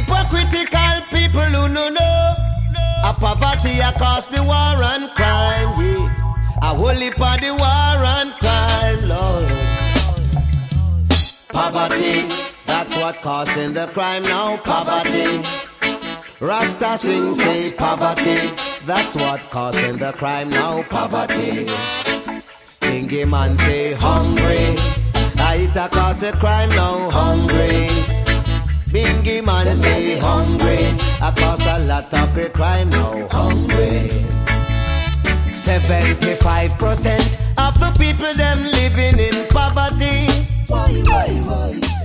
Hypocritical people who no know. A poverty a cause the war and crime, yeah. A whole heap of the war and crime, Lord. Poverty, that's what causing the crime now, poverty. Rasta sing say poverty, that's what causing the crime now, poverty. Bingy man say hungry, I it a cause the crime now, hungry. Bingy man say hungry, I cause a lot of the crime now, hungry. 75% of the people them living in poverty. Why?